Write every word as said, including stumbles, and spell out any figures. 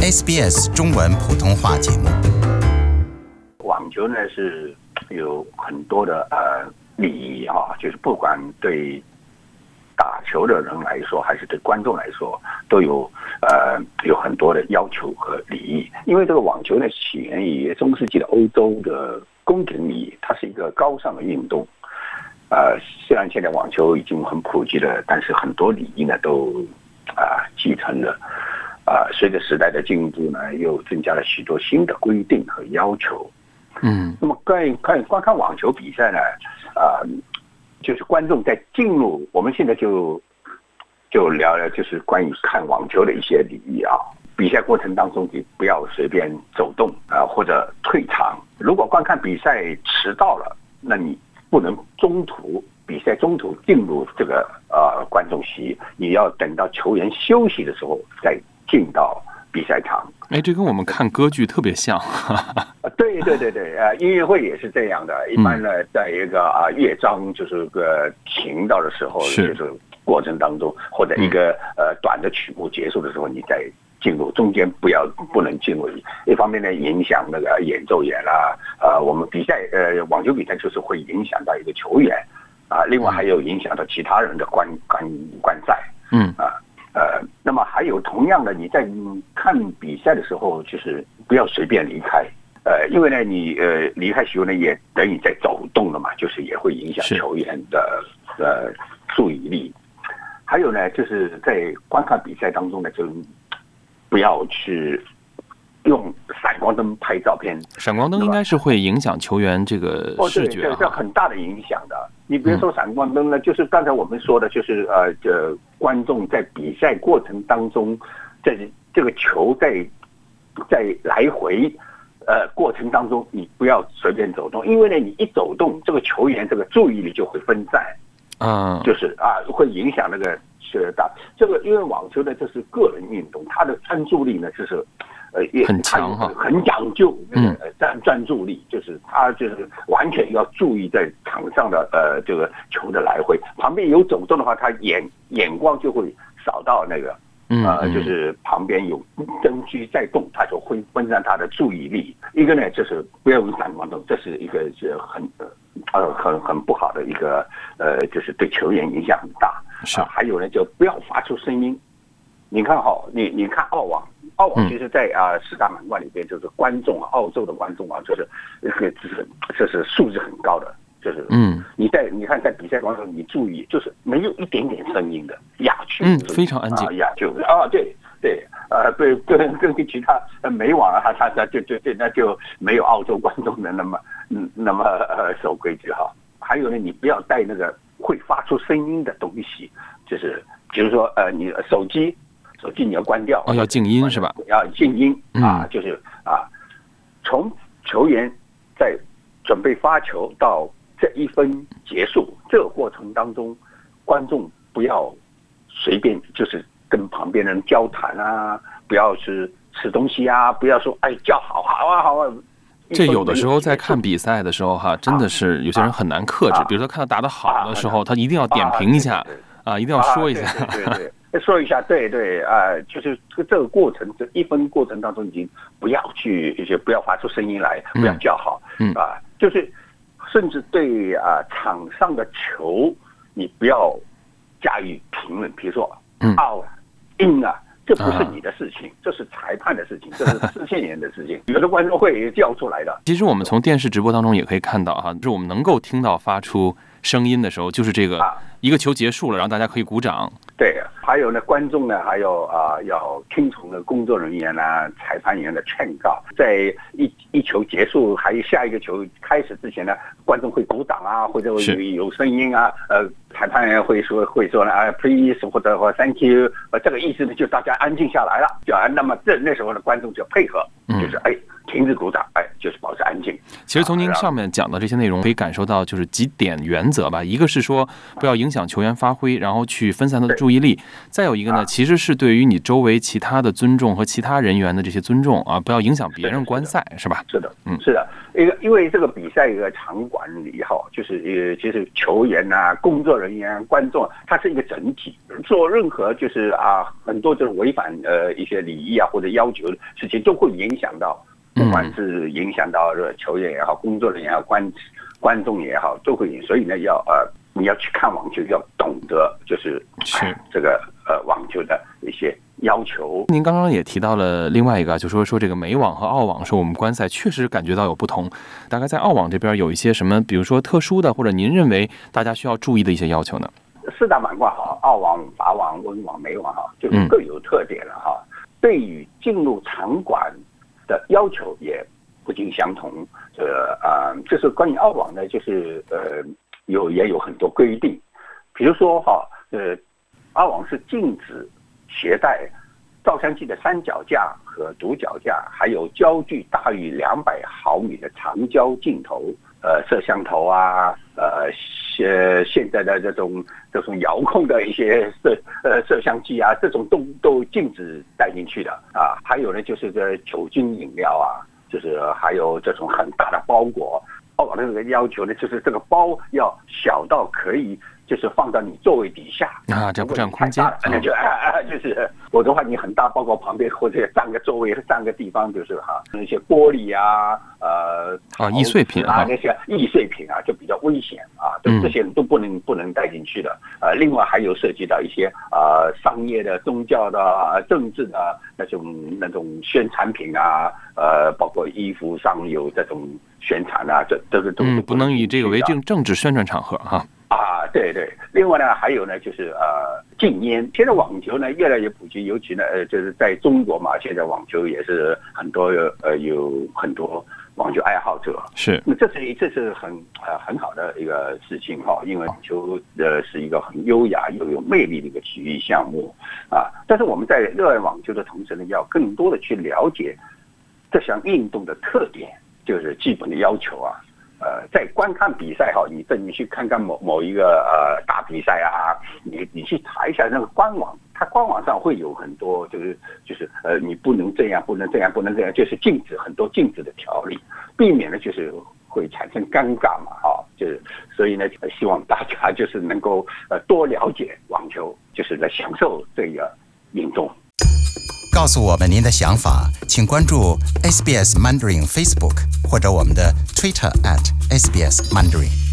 S B S 中文普通话节目。 网球呢是有很多的呃利益啊，就是不管对打球的人来说，还是对观众来说，都有呃有很多的要求和利益。因为这个网球呢起源于中世纪的欧洲的宫廷礼仪，它是一个高尚的运动。呃，虽然现在网球已经很普及了，但是很多礼仪呢都啊、呃、继承了。啊、呃，随着时代的进步呢，又增加了许多新的规定和要求。 嗯， 那么看看观看网球比赛呢，啊、呃，就是观众在进入，我们现在就就聊聊就是关于看网球的一些礼仪啊。比赛过程当中，你不要随便走动啊、呃，或者退场。如果观看比赛迟到了，那你不能中途比赛中途进入这个呃观众席，你要等到球员休息的时候再进到比赛场。 哎，这跟我们看歌剧特别像。 对对对对，呃，音乐会也是这样的。一般呢，在一个啊乐章就是个停到的时候，就是过程当中，或者一个呃短的曲目结束的时候，你再进入，中间不要不能进入。一方面呢，影响那个演奏员啦，呃，我们比赛呃网球比赛就是会影响到一个球员啊，另外还有影响到其他人的观观观赛。 嗯啊。呃，那么还有同样的，你在看比赛的时候，就是不要随便离开，呃，因为呢，你呃离开球呢，也等于在走动了嘛，就是也会影响球员的呃注意力。还有呢，就是在观看比赛当中呢，就不要去用闪光灯拍照片。 闪光灯应该是会影响球员这个视觉、啊， 哦，对，这很大的影响的。你比如说闪光灯呢，嗯、就是刚才我们说的，就是呃，这观众在比赛过程当中，在这个球在在来回呃过程当中，你不要随便走动，因为呢，你一走动，这个球员这个注意力就会分散， 嗯， 就是啊，会影响那个是打这个，因为网球呢这是个人运动，它的专注力呢就是。呃， 很强哈， 很讲究那个专专注力，就是他就是完全要注意在场上的呃这个球的来回，旁边有走动的话，他眼眼光就会扫到那个，呃，就是旁边有灯具在动，他就会分散他的注意力。一个呢，就是不要用闪光灯，这是一个是很呃很很不好的一个呃，就是对球员影响很大。 是、 呃，还有呢，就不要发出声音。你看哈，你你看澳网。澳网其实在啊四大满贯里边，就是观众啊，澳洲的观众啊，就是这个就是这是素质很高的，就是嗯，你在你看在比赛当中，你注意就是没有一点点声音的哑剧， 嗯，非常安静， 啊、哑剧啊，对对，呃，对，跟跟其他美网啊，他他就就就那就没有澳洲观众的那么嗯那么呃守规矩哈。还有呢，你不要带那个会发出声音的东西，就是比如说呃你手机。手机你要关掉， 哦，要静音是吧？ 要静音啊，就是啊，从球员在准备发球到这一分结束这个过程当中，观众不要随便就是跟旁边人交谈啊，不要是吃东西啊，不要说哎叫好好啊好啊。 这有的时候在看比赛的时候哈，真的是有些人很难克制，比如说看到打得好的时候，他一定要点评一下啊，一定要说一下。 对对对。说一下，对对啊、呃，就是这个过程，这一分过程当中，已经不要去，就不要发出声音来，不要叫好，嗯啊，就是甚至对啊、呃、场上的球，你不要加以评论，比如说 out、in 啊，这不是你的事情，这是裁判的事情，这是视线员的事情，有的观众会叫出来的。 其实我们从电视直播当中也可以看到哈，就是我们能够听到发出声音的时候，就是这个一个球结束了，然后大家可以鼓掌。 对，还有呢，观众呢，还有啊、呃，要听从的工作人员啊、裁判员的劝告，在一一球结束，还有下一个球开始之前呢，观众会鼓掌啊，或者有有声音啊，呃，裁判员会说会说呢啊 ，please 或者或 thank you， 呃，这个意思呢，就大家安静下来了，就啊，那么这那时候呢，观众就配合，就是哎。停止鼓掌，哎，就是保持安静。 其实从您上面讲的这些内容，可以感受到就是几点原则吧。一个是说不要影响球员发挥，然后去分散他的注意力；再有一个呢，其实是对于你周围其他的尊重和其他人员的这些尊重啊，不要影响别人观赛，是吧？ 是的，嗯，是的。 一个因为这个比赛一个场馆里哈，就是呃，其实球员啊、工作人员、观众，它是一个整体。做任何就是啊，很多就是违反呃一些礼仪啊或者要求的事情，都会影响到，不管是影响到球员也好、工作人员也好、观观众也好，都会。所以呢，要呃你要去看网球，要懂得就是是、 哎、这个呃网球的一些要求。 您刚刚也提到了另外一个，就说说这个美网和澳网，说我们观赛确实感觉到有不同。大概在澳网这边有一些什么，比如说特殊的，或者您认为大家需要注意的一些要求呢？ 四大板块哈，澳网、法网、温网、美网哈，就是各有特点了哈。嗯、对于进入场馆的要求也不尽相同。呃啊、呃，就是关于澳网呢，就是呃有也有很多规定，比如说哈，呃，澳网是禁止携带照相机的三脚架和独脚架，还有焦距大于两百毫米的长焦镜头，呃，摄像头啊，呃，现现在的这种这种遥控的一些摄呃摄像机啊，这种都都禁止带进去的啊。还有呢，就是这酒精饮料啊，就是还有这种很大的包裹。澳网的这个要求呢，就是这个包要小到可以就是放到你座位底下啊，这不占空间， 那就啊啊，就是否则的话，你很大包裹旁边或者占个座位、占个地方，就是哈那些玻璃啊，呃啊易碎品啊那些易碎品啊，就比较危险啊，对这些都不能不能带进去的。呃，另外还有涉及到一些呃商业的、宗教的、呃、政治的那种那种宣传品啊，呃，包括衣服上有这种宣传啊，这这个都嗯不能以这个为政政治宣传场合哈。 啊，对对，另外呢，还有呢，就是呃禁烟。现在网球呢越来越普及，尤其呢，呃，就是在中国嘛，现在网球也是很多呃有很多网球爱好者。 是， 那这是这是很呃很好的一个事情哈，因为网球呃是一个很优雅又有魅力的一个体育项目啊。但是我们在热爱网球的同时呢，要更多的去了解这项运动的特点，就是基本的要求啊。呃，在观看比赛哈，你等你去看看某某一个呃大比赛啊，你你去查一下那个官网，它官网上会有很多就是就是呃你不能这样，不能这样，不能这样，就是禁止很多禁止的条例，避免了就是会产生尴尬嘛哈，就是所以呢，希望大家就是能够呃多了解网球，就是来享受这个运动。 告诉我们您的想法，请关注 S B S Mandarin Facebook 或者我们的 Twitter at S B S Mandarin。